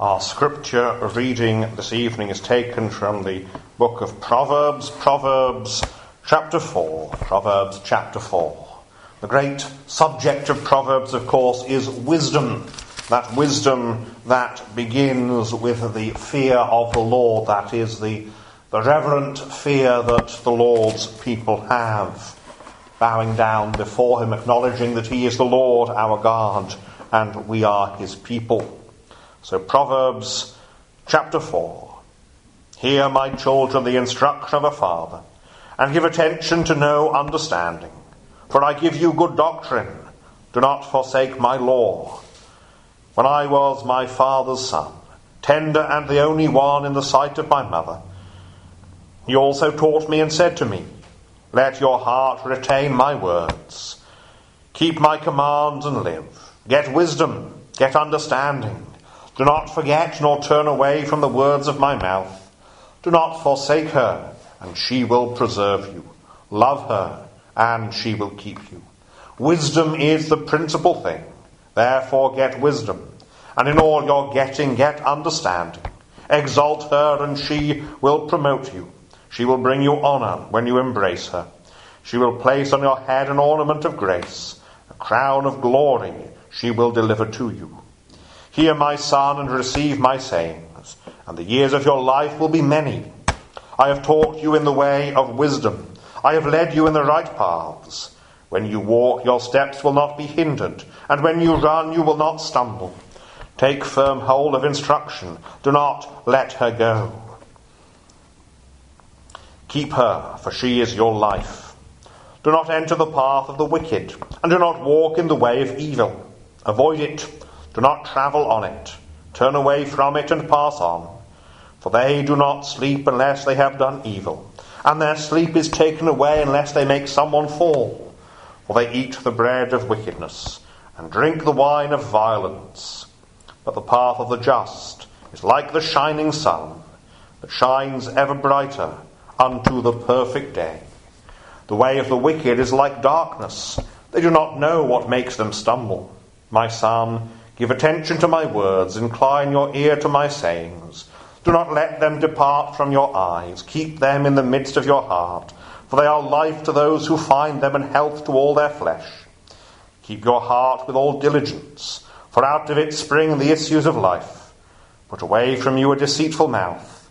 Our scripture reading this evening is taken from the book of Proverbs, Proverbs chapter 4. Proverbs chapter 4. The great subject of Proverbs, of course, is wisdom. That wisdom that begins with the fear of the Lord, that is the reverent fear that the Lord's people have, bowing down before him, acknowledging that he is the Lord our God and we are his people. So Proverbs chapter 4. Hear, my children, the instruction of a father, and give attention to know understanding. For I give you good doctrine. Do not forsake my law. When I was my father's son, tender and the only one in the sight of my mother, he also taught me and said to me, let your heart retain my words. Keep my commands and live. Get wisdom, get understanding. Do not forget nor turn away from the words of my mouth. Do not forsake her, and she will preserve you. Love her, and she will keep you. Wisdom is the principal thing. Therefore get wisdom, and in all your getting get understanding. Exalt her, and she will promote you. She will bring you honor when you embrace her. She will place on your head an ornament of grace, a crown of glory she will deliver to you. Hear, my son, and receive my sayings, and the years of your life will be many. I have taught you in the way of wisdom. I have led you in the right paths. When you walk, your steps will not be hindered, and when you run, you will not stumble. Take firm hold of instruction. Do not let her go. Keep her, for she is your life. Do not enter the path of the wicked, and do not walk in the way of evil. Avoid it. Do not travel on it. Turn away from it and pass on. For they do not sleep unless they have done evil, and their sleep is taken away unless they make someone fall. For they eat the bread of wickedness, and drink the wine of violence. But the path of the just is like the shining sun, that shines ever brighter unto the perfect day. The way of the wicked is like darkness. They do not know what makes them stumble. My son, give attention to my words, incline your ear to my sayings. Do not let them depart from your eyes. Keep them in the midst of your heart, for they are life to those who find them and health to all their flesh. Keep your heart with all diligence, for out of it spring the issues of life. Put away from you a deceitful mouth,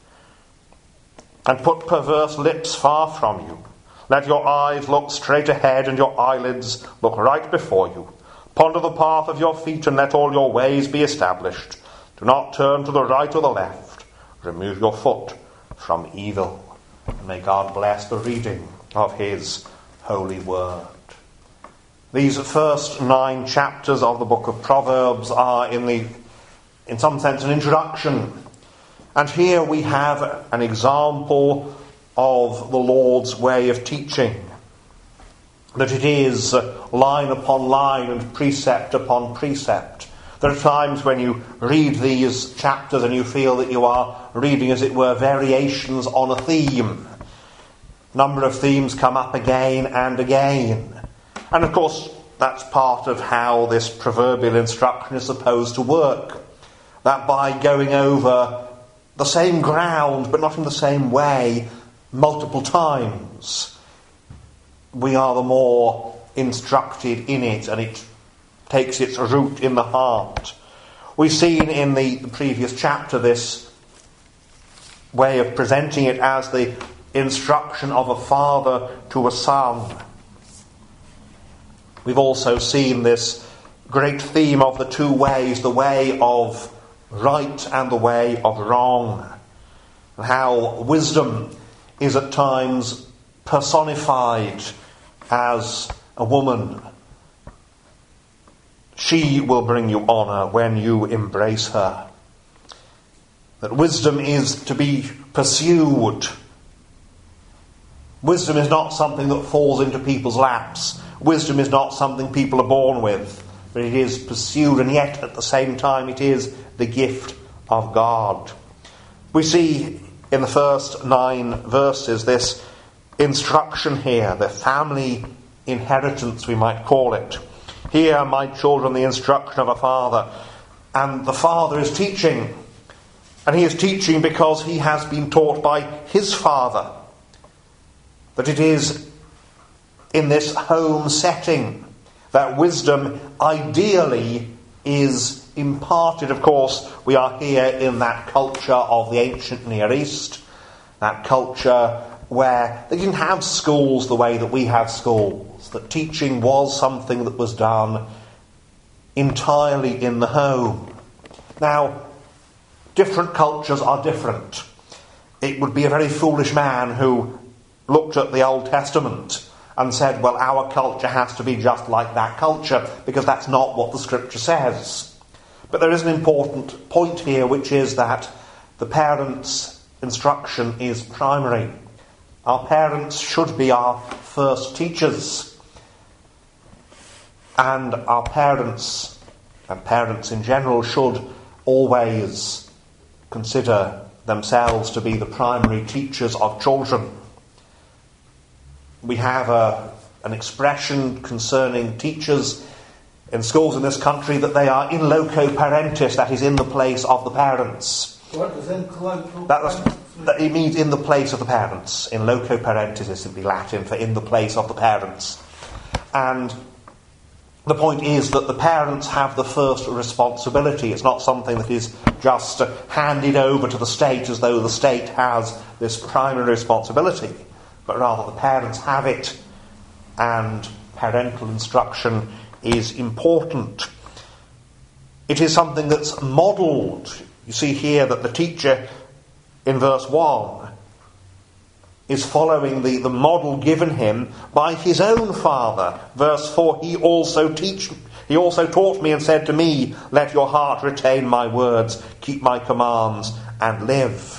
and put perverse lips far from you. Let your eyes look straight ahead, and your eyelids look right before you. Ponder the path of your feet, and let all your ways be established. Do not turn to the right or the left. Remove your foot from evil. And may God bless the reading of his holy word. These first 9 chapters of the book of Proverbs are in some sense an introduction. And here we have an example of the Lord's way of teaching. That it is line upon line and precept upon precept. There are times when you read these chapters and you feel that you are reading, as it were, variations on a theme. A number of themes come up again and again. And of course, that's part of how this proverbial instruction is supposed to work. That by going over the same ground, but not in the same way, multiple times, we are the more instructed in it, and it takes its root in the heart. We've seen in the previous chapter this way of presenting it as the instruction of a father to a son. We've also seen this great theme of the two ways, the way of right and the way of wrong, and how wisdom is at times personified as a woman. She will bring you honour when you embrace her. That wisdom is to be pursued. Wisdom is not something that falls into people's laps. Wisdom is not something people are born with, but it is pursued, and yet at the same time it is the gift of God. We see in the first 9 verses this instruction here, the family inheritance, we might call it. Hear, my children, the instruction of a father. And the father is teaching And he is teaching because he has been taught by his father that it is in this home setting that wisdom ideally is imparted. Of course, we are here in that culture of the ancient Near East, that culture where they didn't have schools the way that we have schools, that teaching was something that was done entirely in the home. Now, different cultures are different. It would be a very foolish man who looked at the Old Testament and said, well, our culture has to be just like that culture, because that's not what the Scripture says. But there is an important point here, which is that the parents' instruction is primary. Our parents should be our first teachers. And our parents, and parents in general, should always consider themselves to be the primary teachers of children. We have an expression concerning teachers in schools in this country that they are in loco parentis, that is, in the place of the parents. What does in loco that it means in the place of the parents. In loco parentis is simply Latin for in the place of the parents. And the point is that the parents have the first responsibility. It's not something that is just handed over to the state as though the state has this primary responsibility, but rather the parents have it, and parental instruction is important. It is something that's modelled. You see here that the teacher in verse 1 is following the model given him by his own father. Verse 4, he also taught me and said to me, let your heart retain my words, keep my commands, and live.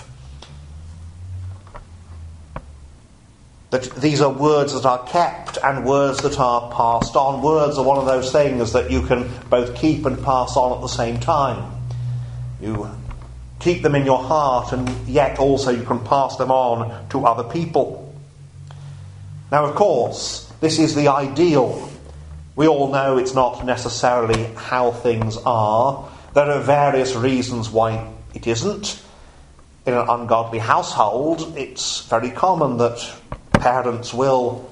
That these are words that are kept and words that are passed on. Words are one of those things that you can both keep and pass on at the same time. You keep them in your heart, and yet also you can pass them on to other people. Now, of course, this is the ideal. We all know it's not necessarily how things are. There are various reasons why it isn't. In an ungodly household, it's very common that parents will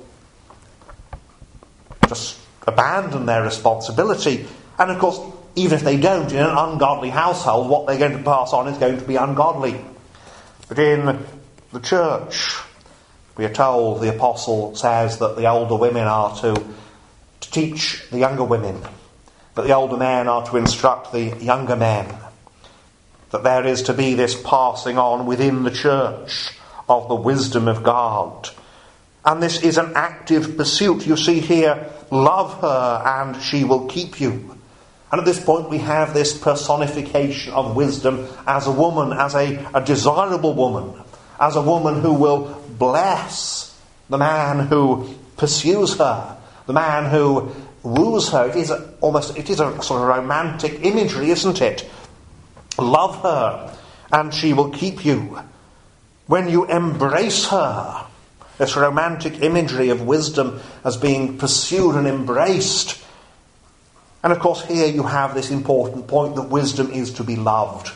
just abandon their responsibility. And of course, even if they don't, in an ungodly household, what they're going to pass on is going to be ungodly. But in the church, we are told, the apostle says that the older women are to teach the younger women, that the older men are to instruct the younger men, that there is to be this passing on within the church of the wisdom of God. And this is an active pursuit. You see here, love her and she will keep you. And at this point we have this personification of wisdom as a woman, as a desirable woman, as a woman who will bless the man who pursues her, the man who woos her. It is a sort of romantic imagery, isn't it? Love her and she will keep you. When you embrace her, this romantic imagery of wisdom as being pursued and embraced. And of course here you have this important point that wisdom is to be loved.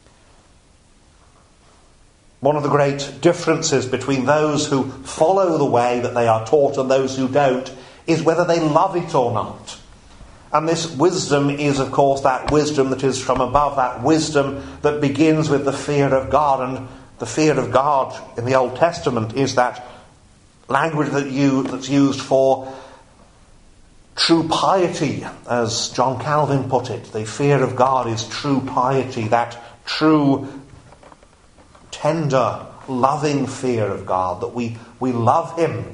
One of the great differences between those who follow the way that they are taught and those who don't is whether they love it or not. And this wisdom is, of course, that wisdom that is from above, that wisdom that begins with the fear of God. And the fear of God in the Old Testament is that language that's used for true piety, as John Calvin put it. The fear of God is true piety, that true, tender, loving fear of God, that we love him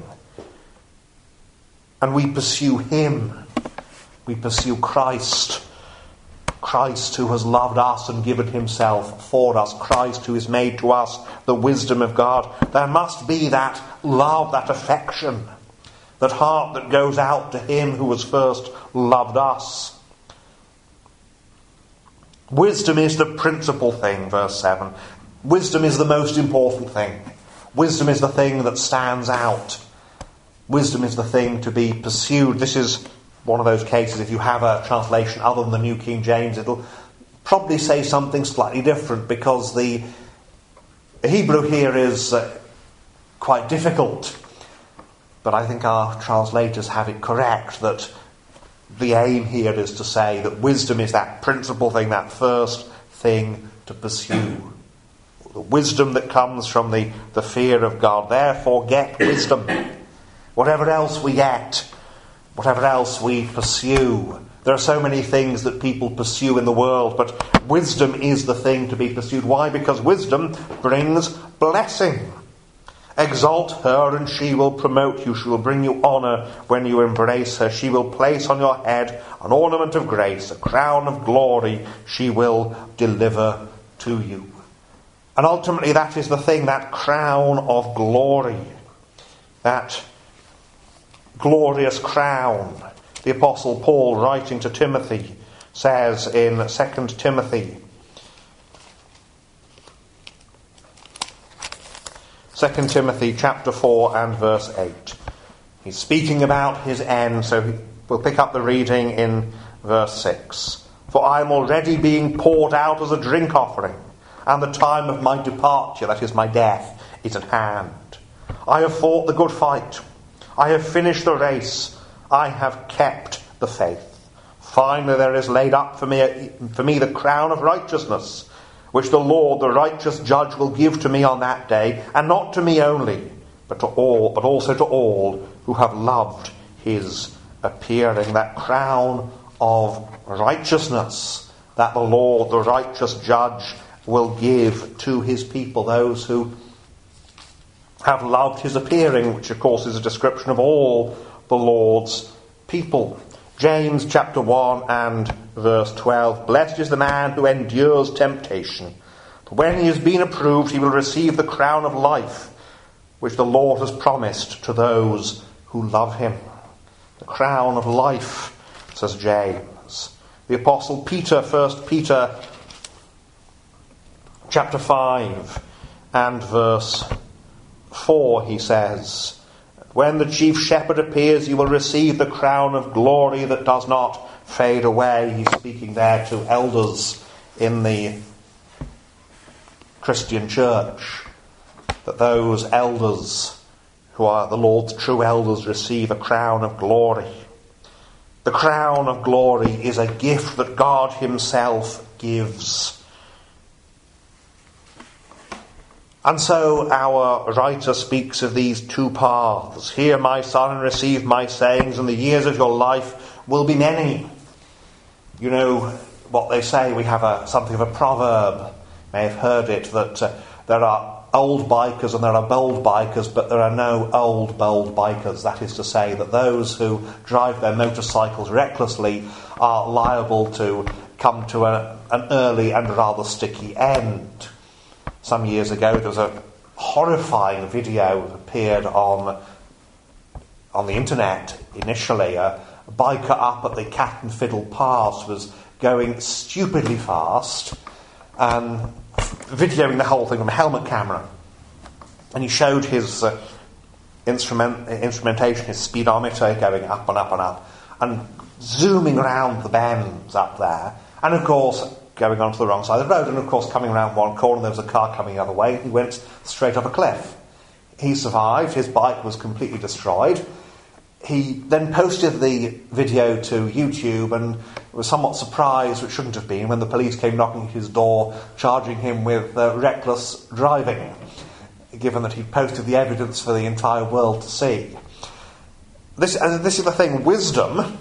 and we pursue him. We pursue Christ. Christ who has loved us and given himself for us. Christ who is made to us the wisdom of God. There must be that love, that affection, that heart that goes out to him who has first loved us. Wisdom is the principal thing, verse 7. Wisdom is the most important thing. Wisdom is the thing that stands out. Wisdom is the thing to be pursued. This is one of those cases, if you have a translation other than the New King James, it'll probably say something slightly different, because the Hebrew here is quite difficult. But I think our translators have it correct, that the aim here is to say that wisdom is that principal thing, that first thing to pursue. The wisdom that comes from the fear of God. Therefore, get wisdom. Whatever else we get, whatever else we pursue. There are so many things that people pursue in the world, but wisdom is the thing to be pursued. Why? Because wisdom brings blessing. Exalt her, and she will promote you. She will bring you honour when you embrace her. She will place on your head an ornament of grace, a crown of glory she will deliver to you. And ultimately that is the thing, that crown of glory. That glorious crown. The Apostle Paul, writing to Timothy, says in 2 Timothy 2 Timothy chapter 4 and verse 8. He's speaking about his end, so we'll pick up the reading in verse 6. For I am already being poured out as a drink offering, and the time of my departure, that is my death, is at hand. I have fought the good fight. I have finished the race. I have kept the faith. Finally there is laid up for me the crown of righteousness, which the Lord, the righteous judge, will give to me on that day, and not to me only, but also to all who have loved his appearing. That crown of righteousness that the Lord, the righteous judge, will give to his people, those who have loved his appearing, which of course is a description of all the Lord's people. James chapter 1 and verse 12. Blessed is the man who endures temptation. For when he has been approved, he will receive the crown of life, which the Lord has promised to those who love him. The crown of life, says James. The Apostle Peter, 1 Peter chapter 5 and verse 4, he says, when the chief shepherd appears, you will receive the crown of glory that does not fade away. He's speaking there to elders in the Christian church, that those elders who are the Lord's true elders receive a crown of glory. The crown of glory is a gift that God himself gives. And so our writer speaks of these two paths. Hear, my son, and receive my sayings, and the years of your life will be many. You know what they say, we have something of a proverb, you may have heard it, that there are old bikers and there are bold bikers, but there are no old, bold bikers. That is to say that those who drive their motorcycles recklessly are liable to come to an early and rather sticky end. Some years ago, there was a horrifying video that appeared on the internet initially. A biker up at the Cat and Fiddle Pass was going stupidly fast and videoing the whole thing from a helmet camera. And he showed his instrumentation, his speedometer going up and up and up, and zooming around the bends up there. And of course, going on to the wrong side of the road, and of course coming around one corner there was a car coming the other way, and he went straight up a cliff. He survived, his bike was completely destroyed. He then posted the video to YouTube and was somewhat surprised, which shouldn't have been, when the police came knocking at his door, charging him with reckless driving, given that he posted the evidence for the entire world to see. This is the thing, wisdom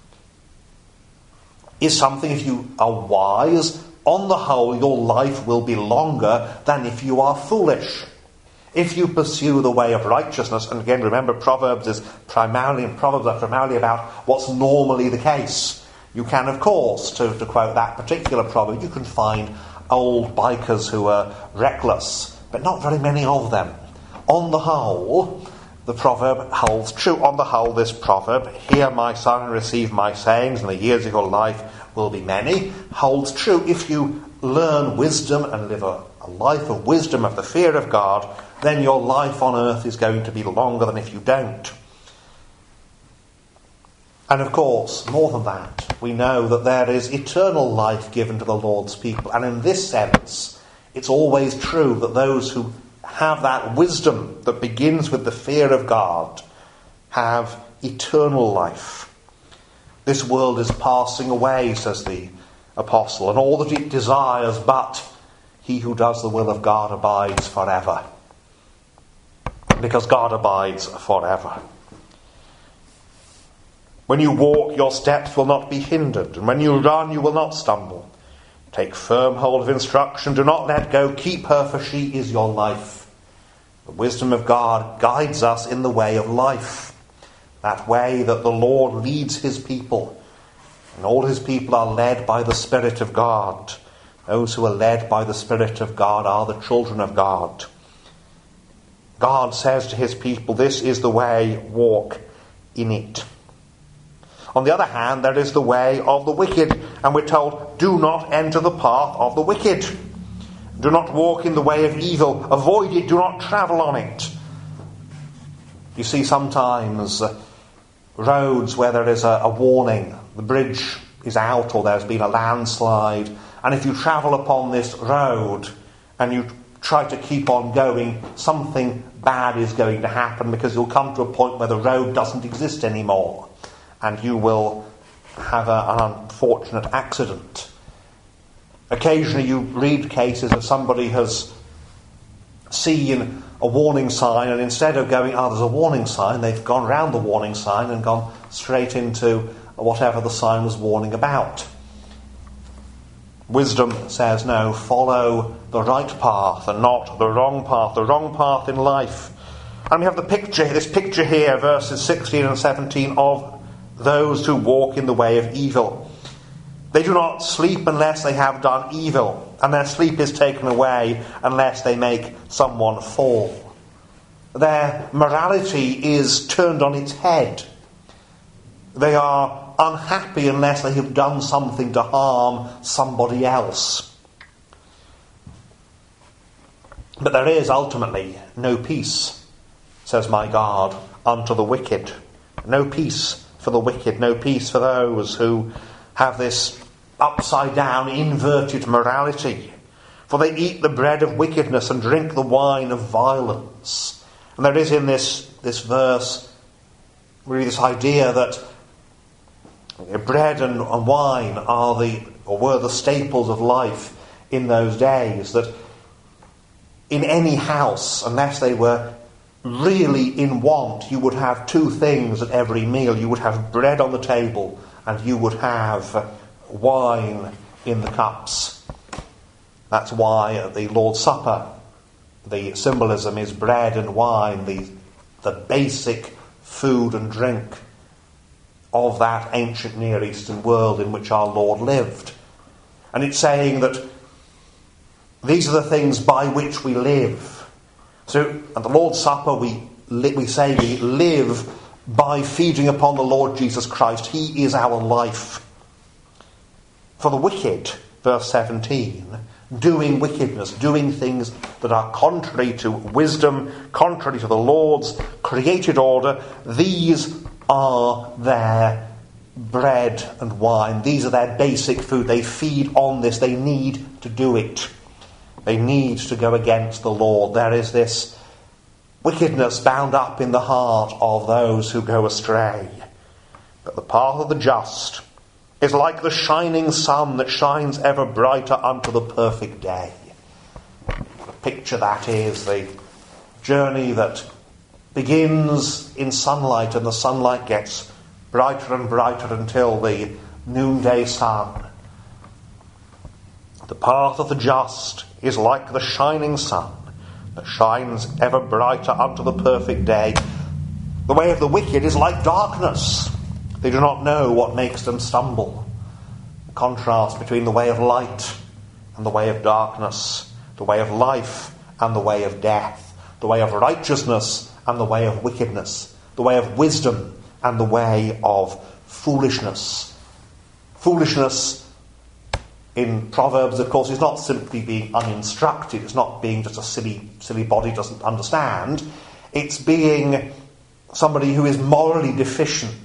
is something, if you are wise, on the whole your life will be longer than if you are foolish. If you pursue the way of righteousness, and again remember Proverbs are primarily about what's normally the case. You can, of course, to quote that particular proverb, you can find old bikers who are reckless, but not very many of them. On the whole, the proverb holds true. On the whole, this proverb, hear my son and receive my sayings, and the years of your life will be many, holds true. If you learn wisdom and live a life of wisdom, of the fear of God, then your life on earth is going to be longer than if you don't. And of course, more than that, we know that there is eternal life given to the Lord's people. And in this sense, it's always true that those who have that wisdom that begins with the fear of God have eternal life. This world is passing away, says the apostle, and all that it desires, but he who does the will of God abides forever. Because God abides forever. When you walk, your steps will not be hindered, and when you run, you will not stumble. Take firm hold of instruction, do not let go, keep her, for she is your life. The wisdom of God guides us in the way of life, that way that the Lord leads his people, and all his people are led by the Spirit of God. Those who are led by the Spirit of God are the children of God. God says to his people, this is the way, walk in it. On the other hand, there is the way of the wicked, and we're told, do not enter the path of the wicked. Do not walk in the way of evil. Avoid it, do not travel on it. You see sometimes roads where there is a warning, the bridge is out or there's been a landslide, and if you travel upon this road and you try to keep on going, something bad is going to happen, because you'll come to a point where the road doesn't exist anymore and you will have an unfortunate accident. Occasionally you read cases of somebody has seen a warning sign, and instead of going, there's a warning sign, they've gone round the warning sign and gone straight into whatever the sign was warning about. Wisdom says, no, follow the right path and not the wrong path in life. And we have this picture here, verses 16 and 17, of those who walk in the way of evil. They do not sleep unless they have done evil, and their sleep is taken away unless they make someone fall. Their morality is turned on its head. They are unhappy unless they have done something to harm somebody else. But there is ultimately no peace, says my God, unto the wicked. No peace for the wicked, no peace for those who have this upside down, inverted morality. For they eat the bread of wickedness and drink the wine of violence. And there is in this verse really this idea that bread and wine were the staples of life in those days. That in any house, unless they were really in want, you would have two things at every meal. You would have bread on the table and you would have wine in the cups. That's why at the Lord's Supper the symbolism is bread and wine, the basic food and drink of that ancient Near Eastern world in which our Lord lived. And it's saying that these are the things by which we live. So at the Lord's Supper we say we live by feeding upon the Lord Jesus Christ. He is our life. For the wicked, verse 17, doing wickedness, doing things that are contrary to wisdom, contrary to the Lord's created order, these are their bread and wine. These are their basic food. They feed on this. They need to do it. They need to go against the Lord. There is this wickedness bound up in the heart of those who go astray. But the path of the just is like the shining sun that shines ever brighter unto the perfect day. The picture that is the journey that begins in sunlight, and the sunlight gets brighter and brighter until the noonday sun. The path of the just is like the shining sun that shines ever brighter unto the perfect day. The way of the wicked is like darkness. They do not know what makes them stumble. The contrast between the way of light and the way of darkness, the way of life and the way of death, the way of righteousness and the way of wickedness, the way of wisdom and the way of foolishness. Foolishness in Proverbs, of course, is not simply being uninstructed. It's not being just a silly body doesn't understand. It's being somebody who is morally deficient,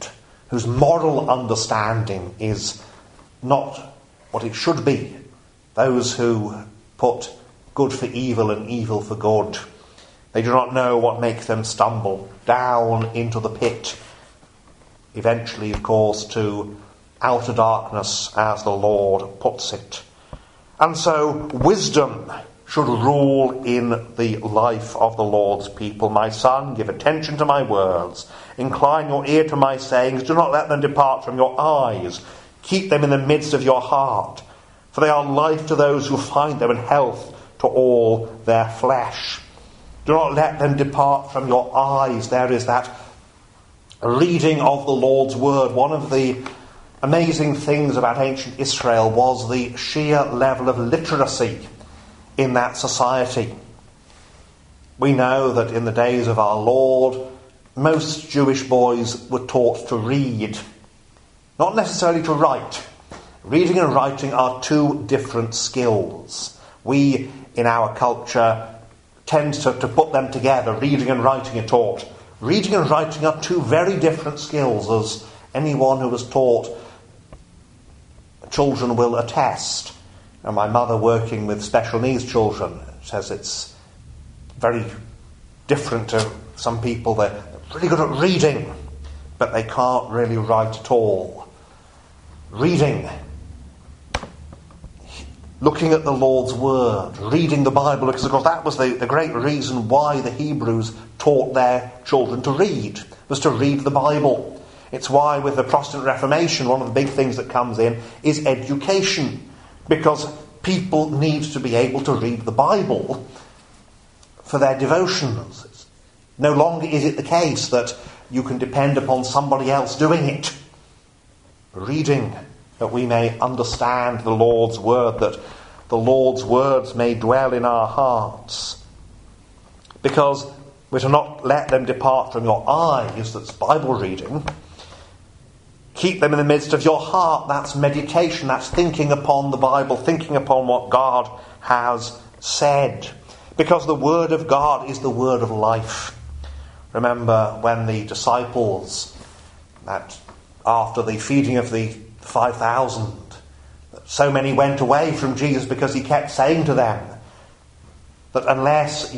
whose moral understanding is not what it should be, those who put good for evil and evil for good. They do not know what makes them stumble down into the pit, eventually, of course, to outer darkness, as the Lord puts it. And so wisdom should rule in the life of the Lord's people. My son, give attention to my words. Incline your ear to my sayings. Do not let them depart from your eyes. Keep them in the midst of your heart. For they are life to those who find them, and health to all their flesh. Do not let them depart from your eyes. There is that reading of the Lord's word. One of the amazing things about ancient Israel was the sheer level of literacy in that society. We know that in the days of our Lord, most Jewish boys were taught to read, not necessarily to write. Reading and writing are two different skills. We, in our culture, tend to put them together. Reading and writing are taught. Reading and writing are two very different skills, as anyone who was taught children will attest. And my mother, working with special needs children, says it's very different to some people. They're really good at reading, but they can't really write at all. Reading, looking at the Lord's word, reading the Bible, because of course that was the great reason why the Hebrews taught their children to read, was to read the Bible. It's why with the Protestant Reformation, one of the big things that comes in is education, because people need to be able to read the Bible for their devotions. No longer is it the case that you can depend upon somebody else doing it. Reading, that we may understand the Lord's word, that the Lord's words may dwell in our hearts. Because we're to not let them depart from your eyes, that's Bible reading. Keep them in the midst of your heart, that's meditation, that's thinking upon the Bible, thinking upon what God has said. Because the word of God is the word of life. Remember when the disciples, that after the feeding of the 5,000, so many went away from Jesus because he kept saying to them that unless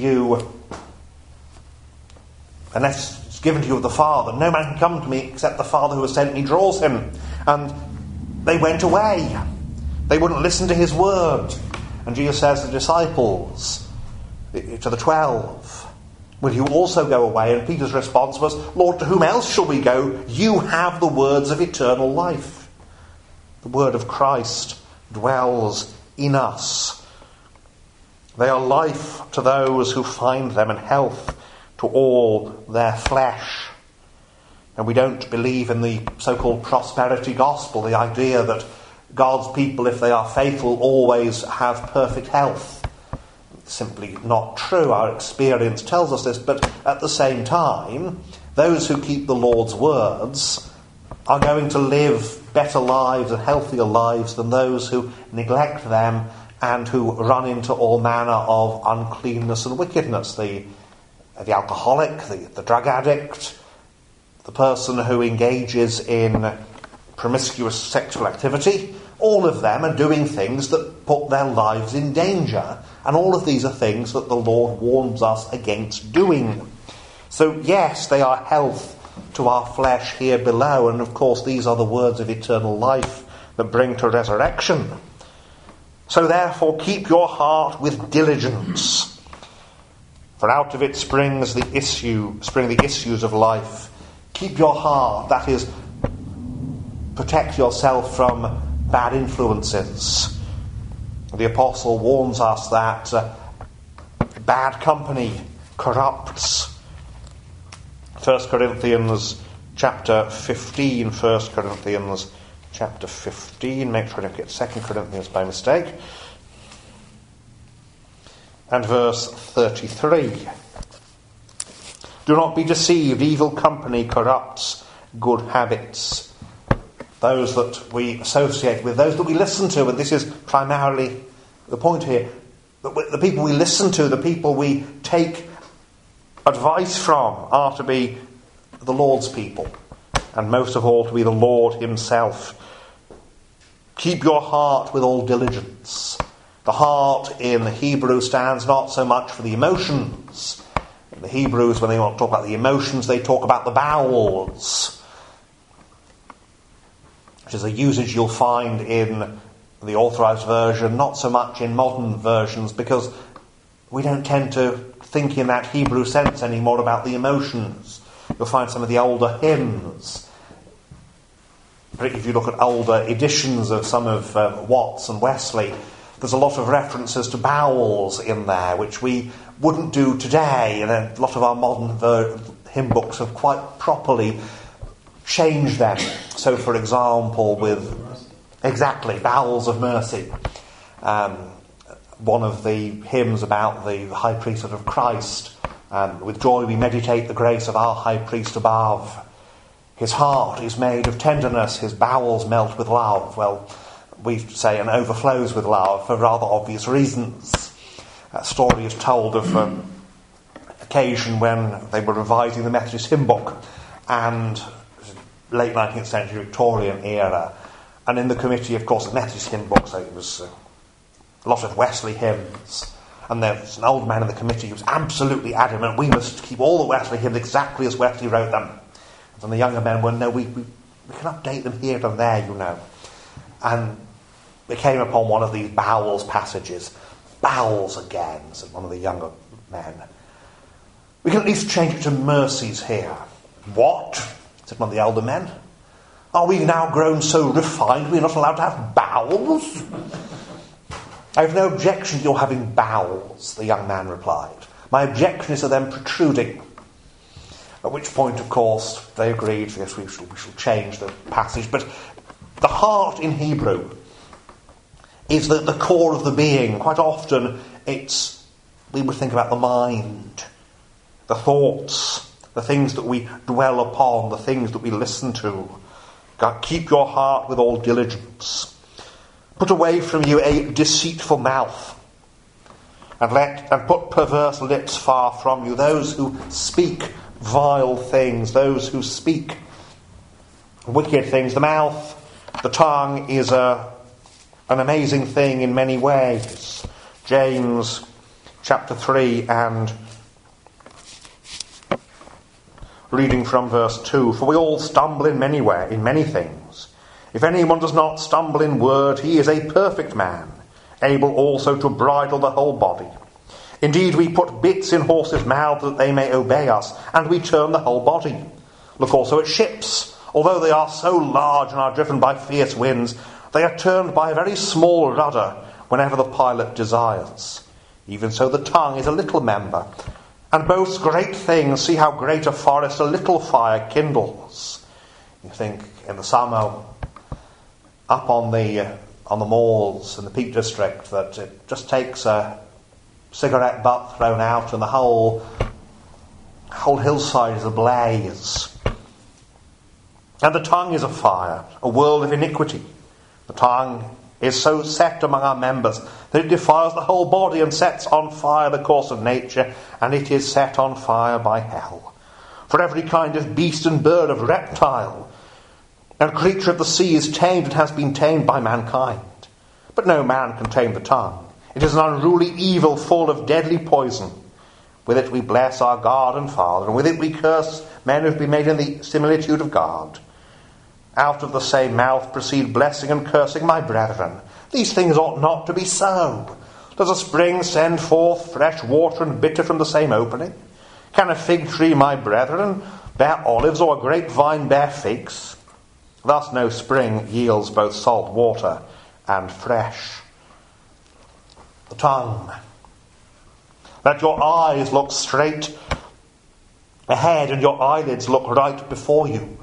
it's given to you of the Father, no man can come to me except the Father who has sent me draws him. And they went away. They wouldn't listen to his word. And Jesus says to the disciples, to the 12, will you also go away? And Peter's response was, Lord, to whom else shall we go? You have the words of eternal life. The word of Christ dwells in us. They are life to those who find them, and health to all their flesh. And we don't believe in the so-called prosperity gospel, the idea that God's people, if they are faithful, always have perfect health. It's simply not true. Our experience tells us this, but at the same time, those who keep the Lord's words are going to live better lives and healthier lives than those who neglect them and who run into all manner of uncleanness and wickedness. The alcoholic, the drug addict, the person who engages in promiscuous sexual activity, all of them are doing things that put their lives in danger. And all of these are things that the Lord warns us against doing. So yes, they are health to our flesh here below, and of course these are the words of eternal life that bring to resurrection. So therefore keep your heart with diligence, for out of it spring the issues of life. Keep your heart, that is, protect yourself from bad influences. The apostle warns us that bad company corrupts. 1 Corinthians chapter 15, 1 Corinthians chapter 15, make sure I don't get 2 Corinthians by mistake, and verse 33. Do not be deceived, evil company corrupts good habits. Those that we associate with, those that we listen to, and this is primarily the point here, the people we listen to, the people we take advice from, are to be the Lord's people. and most of all to be the Lord himself. Keep your heart with all diligence. The heart in the Hebrew stands not so much for the emotions. The Hebrews, when they want to talk about the emotions, they talk about the bowels, which is a usage you'll find in the Authorised Version, not so much in modern versions, because we don't tend to think in that Hebrew sense anymore about the emotions. You'll find some of the older hymns, particularly if you look at older editions of some of Watts and Wesley, there's a lot of references to bowels in there, which we wouldn't do today, and a lot of our modern hymn books have quite properly changed them. So, for example, with bowels of mercy, one of the hymns about the high priesthood of Christ, with joy we meditate the grace of our high priest above. His heart is made of tenderness, his bowels melt with love. Well, we say and overflows with love for rather obvious reasons. A story is told of an occasion when they were revising the Methodist hymn book, and late 19th century Victorian era, and in the committee, of course, the Methodist hymn book, so it was a lot of Wesley hymns, and there was an old man in the committee who was absolutely adamant we must keep all the Wesley hymns exactly as Wesley wrote them. And the younger men were, no, we can update them here and there, you know. And they came upon one of these bowels passages. Bowels again, said one of the younger men. We can at least change it to mercies here. What? Said one of the older men. Are we now grown so refined we're not allowed to have bowels? I have no objection to your having bowels, the young man replied. My objection is to them protruding. At which point, of course, they agreed, yes, we shall change the passage. But the heart in Hebrew is the core of the being. Quite often we would think about the mind, the thoughts, the things that we dwell upon, the things that we listen to. God, keep your heart with all diligence. Put away from you a deceitful mouth, and put perverse lips far from you. Those who speak vile things, those who speak wicked things. The mouth, the tongue is an amazing thing in many ways. James chapter 3 and reading from verse 2. For we all stumble in many things. If anyone does not stumble in word, he is a perfect man, able also to bridle the whole body. Indeed, we put bits in horses' mouths that they may obey us, and we turn the whole body. Look also at ships. Although they are so large and are driven by fierce winds, they are turned by a very small rudder whenever the pilot desires. Even so the tongue is a little member, and boasts great things. See how great a forest a little fire kindles. You think in the summer, up on the moors in the Peak District, that it just takes a cigarette butt thrown out and the whole hillside is ablaze. And the tongue is a fire, a world of iniquity. The tongue is so set among our members that it defiles the whole body and sets on fire the course of nature, and it is set on fire by hell. For every kind of beast and bird, of reptile and creature of the sea is tamed and has been tamed by mankind. But no man can tame the tongue. It is an unruly evil full of deadly poison. With it we bless our God and Father, and with it we curse men who have been made in the similitude of God. Out of the same mouth proceed blessing and cursing, my brethren. These things ought not to be so. Does a spring send forth fresh water and bitter from the same opening? Can a fig tree, my brethren, bear olives, or a grapevine bear figs? Thus no spring yields both salt water and fresh. The tongue. Let your eyes look straight ahead and your eyelids look right before you.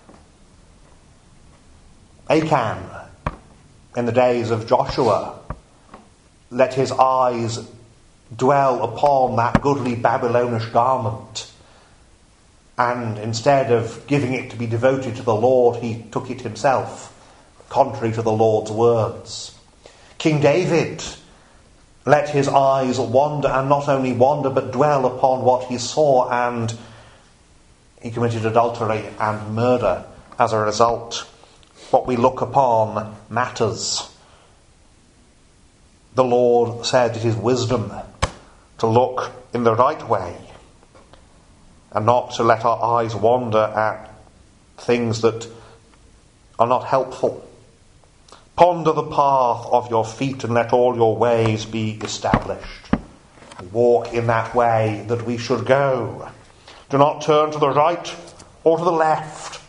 Achan, in the days of Joshua, let his eyes dwell upon that goodly Babylonish garment, and instead of giving it to be devoted to the Lord, he took it himself, contrary to the Lord's words. King David, let his eyes wander, and not only wander, but dwell upon what he saw, and he committed adultery and murder as a result. What we look upon matters. The Lord said it is wisdom to look in the right way and not to let our eyes wander at things that are not helpful. Ponder the path of your feet and let all your ways be established. Walk in that way that we should go. Do not turn to the right or to the left,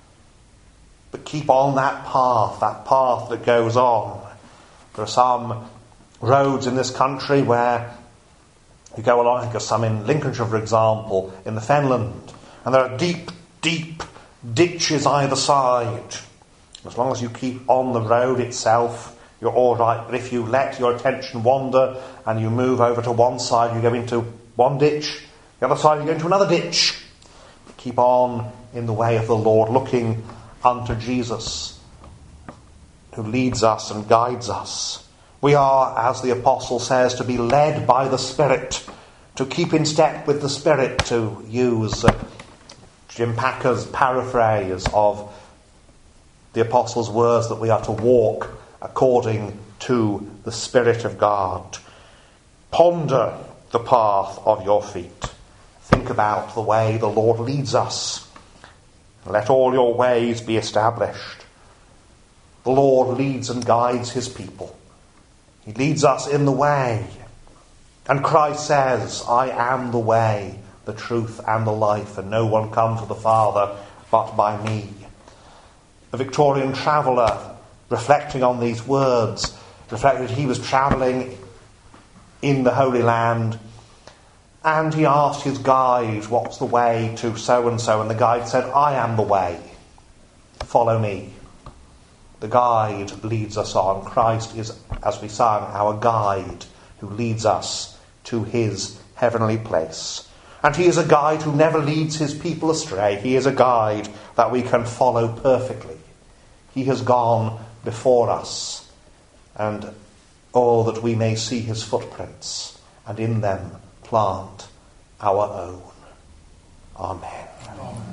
but keep on that path that goes on. There are some roads in this country where you go along, I think of some in Lincolnshire, for example, in the Fenland, and there are deep, deep ditches either side. As long as you keep on the road itself, you're all right. But if you let your attention wander and you move over to one side, you go into one ditch, the other side you go into another ditch. Keep on in the way of the Lord, looking unto Jesus, who leads us and guides us. We are, as the Apostle says, to be led by the Spirit, to keep in step with the Spirit, to use Jim Packer's paraphrase of the Apostle's words that we are to walk according to the Spirit of God. Ponder the path of your feet. Think about the way the Lord leads us. Let all your ways be established. The Lord leads and guides his people. He leads us in the way. And Christ says, I am the way, the truth and the life, and no one comes to the Father but by me. A Victorian traveller, reflecting on these words, reflected he was travelling in the Holy Land, and he asked his guide, what's the way to so-and-so? And the guide said, I am the way. Follow me. The guide leads us on. Christ is, as we sang, our guide who leads us to his heavenly place. And he is a guide who never leads his people astray. He is a guide that we can follow perfectly. He has gone before us, and that we may see his footprints, and in them plant our own. Amen.